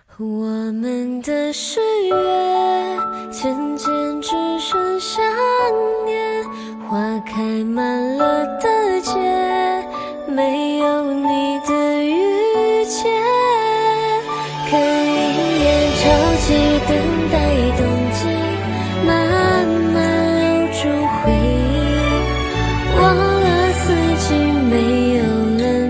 我们的誓约渐渐只剩想念，花开满了的街，没有你的遇见。看云烟潮起，等待冬季，慢慢留住回忆，忘了四季，没有了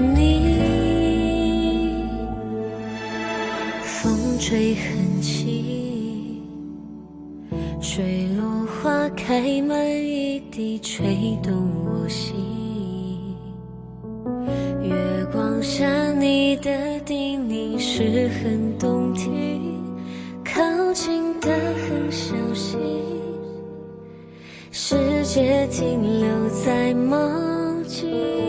你。风吹很起，吹落花开满一地，吹动我心。月光下你的叮咛是很动听，靠近的很小心，世界停留在梦境。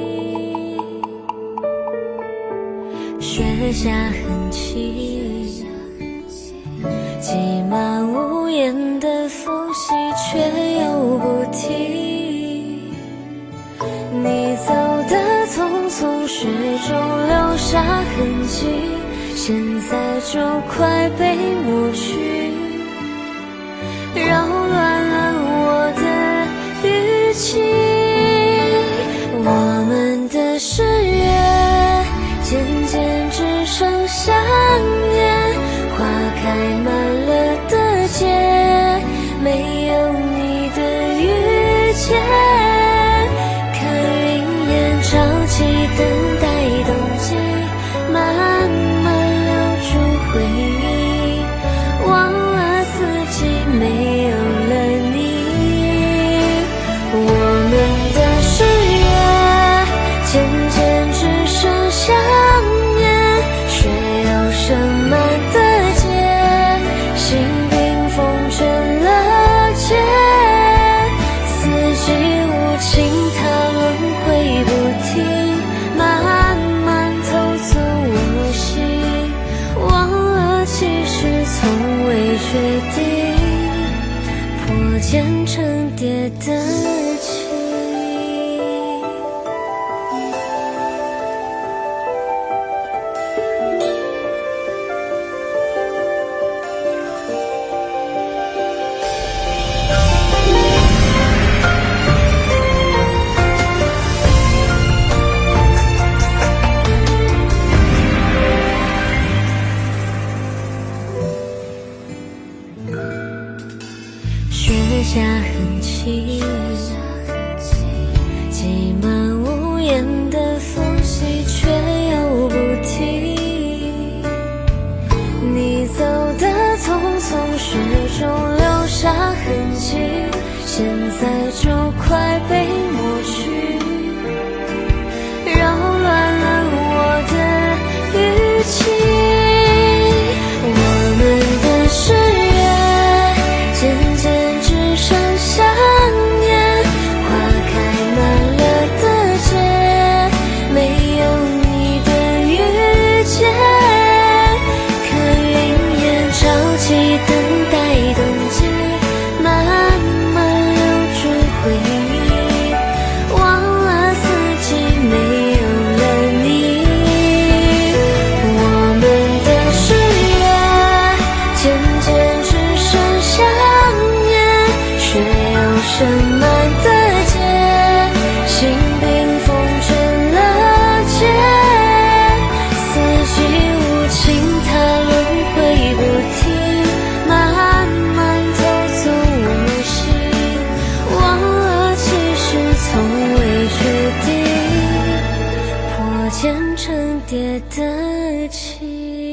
雪下很轻，挤满屋檐的缝隙却又不停。你走的匆匆，雪中留下痕迹，现在就快被抹去，扰乱了我的语气。我们的誓约渐渐只剩想念，花开满了的街，没有你的遇见。看云烟潮起，等待冬季，慢慢留住回忆，忘了四季，没有了你。我们的誓约渐渐只剩想念，雪又盛满的街，心冰封全了结。四季无情，它轮回不停，慢慢偷走我心，忘了其实从未决定，破茧成蝶的情。雪下很轻，挤满屋檐的缝隙却又不停。你走的匆匆，雪中留下痕迹，现在就快被抹去，扰乱了我的语气。我们的誓约渐渐只剩想念，花开满了的街，没有你的遇见。看云烟潮起，等待冬季，慢慢留住回忆，忘了四季，没有了你。我们的誓约渐渐只剩想念，雪又盛满的街，心冰封全了结。四季无情，它轮回不停，慢慢偷走我心，忘了其实从未决定，破茧成蝶的情。